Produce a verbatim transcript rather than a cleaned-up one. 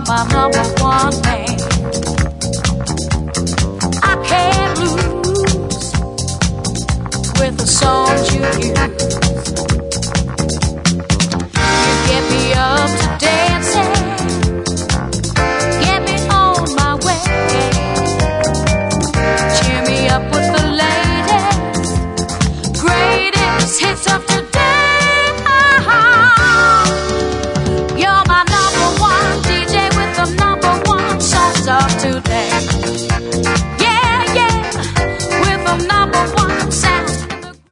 my number one man. I can't lose with the songs you use. You get me up to dancing, get me on my way. Cheer me up with the latest, greatest hits of